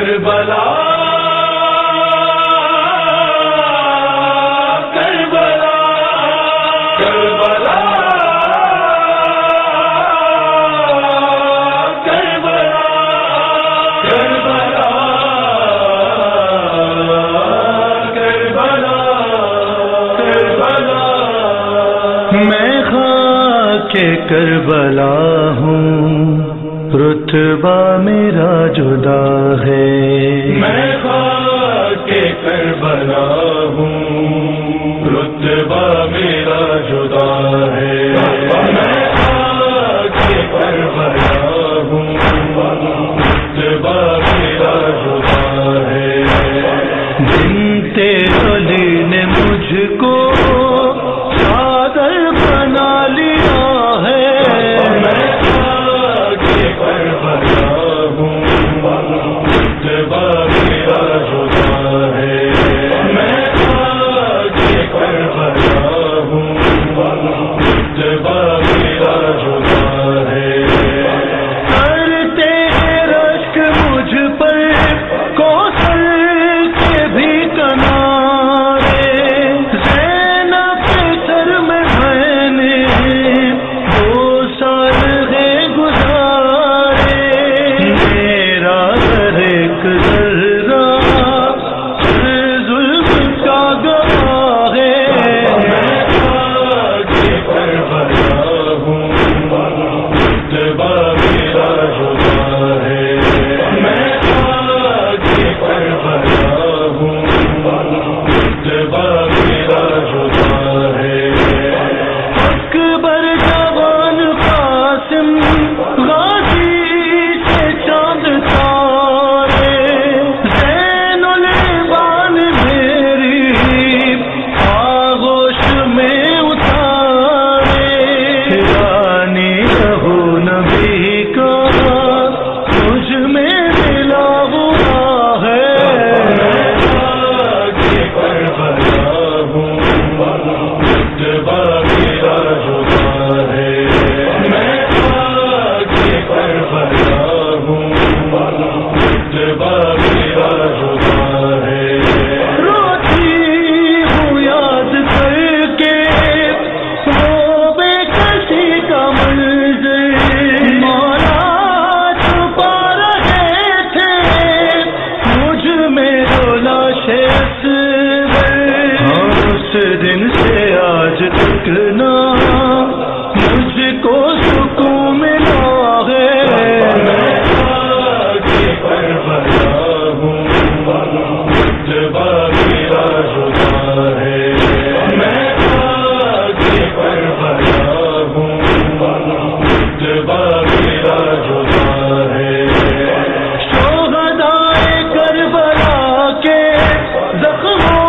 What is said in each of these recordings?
کربلا کربلا کربلا کربلا کربلا کربلا کربلا میں خاک کربلا ہوں رتبہ میرا جدا ہے میں خاک کربلا ہوں رتبہ میرا جدا ہے میں خاک کربلا ہوں رتبہ میرا جدا ہے بنتے علی نے مجھ کو صادر بنا لیا ہے دن سے آج تک نہ مجھ کو سکون ملا ہے میں خاک کربلا ہوں رتبہ میرا جدا ہے میں خاک کربلا ہوں رتبہ میرا جدا ہے شہدائے کربلا کے زخموں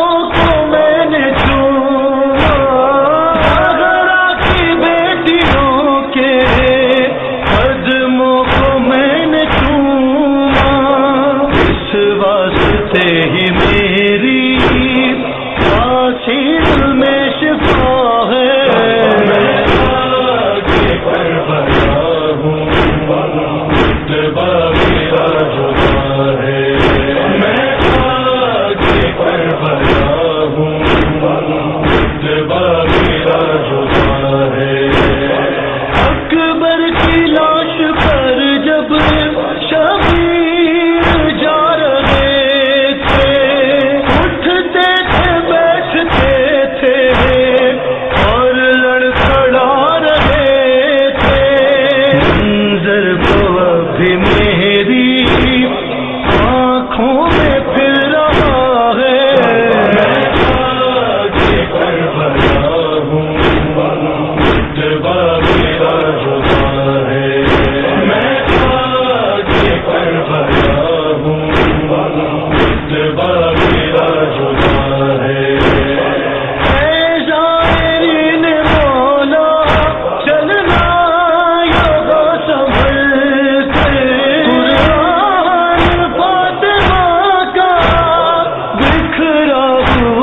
ہی میری آسیل میں شفا ہے میں خاک کربلا ہوں رتبہ میرا جدا ہے میں خاک کربلا ہوں رتبہ میرا جدا ہے اکبر کی لاش پر جب شبیر جا رہے میری آنکھوں میں پھر رہا ہے میں خاک کربلا ہوں رتبہ میرا جدا ہے میں خاک کربلا ہوں رتبہ میرا جدا ہے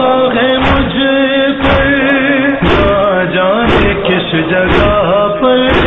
جگہ پر